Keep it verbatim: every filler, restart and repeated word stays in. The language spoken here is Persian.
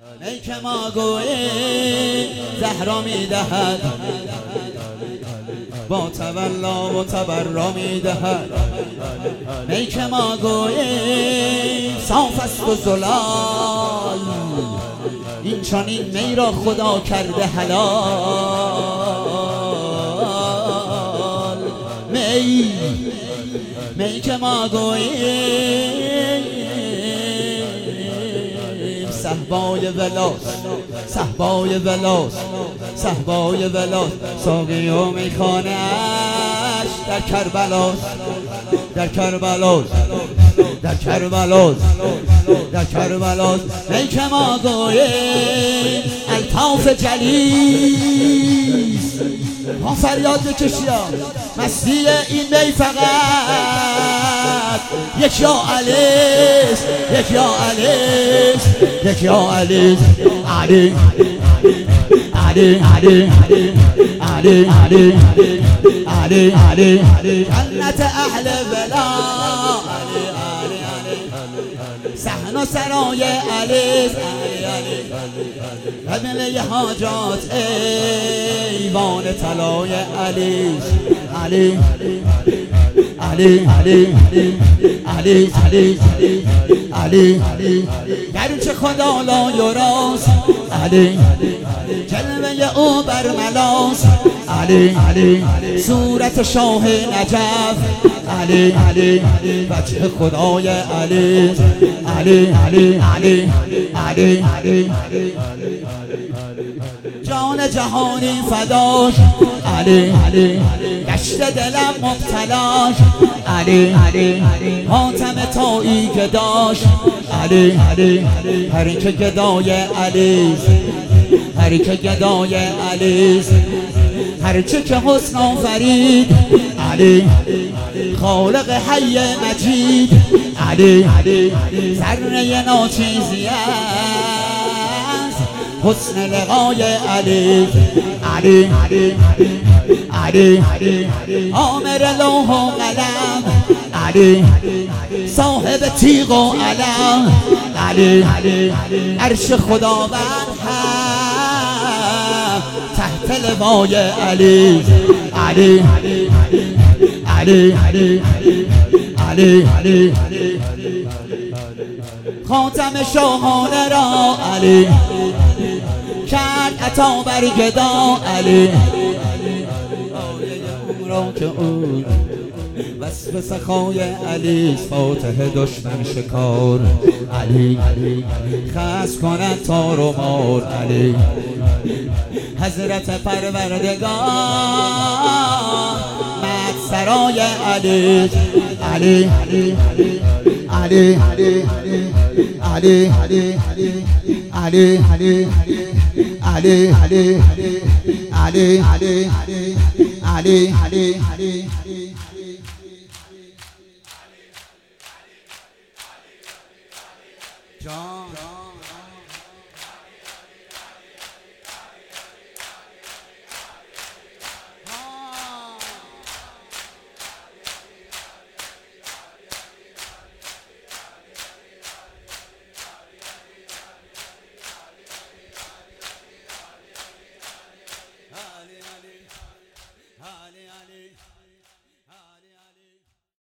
می که ما گوییم زهرا میدهد، با تولا و تبرا میدهد. می که ما گوییم صاف است و زلال، این چنین می را خدا کرده حلال. می می که ما گوییم صحبای ولاس، صحبای ولاس، صحبای ولاس. ساقی و میخانه‌اش در کربلاس، در کربلاس، در کربلاس، در کربلاس. می که ما گوییم الطاف جلیس. ما فریاد بکشیا مستی این می فقط یک یا علیس، یک یا علیس، یک یا علیس. علی علی علی علی علی علی علی جنت اهل ولا، صحن و سرای علیس، قبل حاجات ایوان طلای علیس. علی علی علی علی علی علی گرچه خدا لا یراست، علی جلوه او برملاست. علی علی صورت شاه نجف، علی علی بچه خدای علی. علی علی علی علی علی جان جهانی فداش، علی علی گشت دلم مبتلاش. علی علی حاتم تایی که داشت، علی علی هر که گدای علی، هر که گدای علی، هر چه که حسن آفرید. علی خالق حی مجید، علی ذره ناچیزی است حسن لقای علی. علی علی آمر لوح و قلم، علی صاحب تیغ و علم. علی عرش خداوند هم تحت لوای علی. علی علی علی علی علی خاتم شاهانه را علی کرد عطا بر گدا. علی آیه عمران که اون وصف سخای علی، فاتح دشمن شکار. علی خس کند تار و مار. علی حضرت پروردگار مد سرای علی. علی علی علی علی علی علی علی علی علی علی علی جان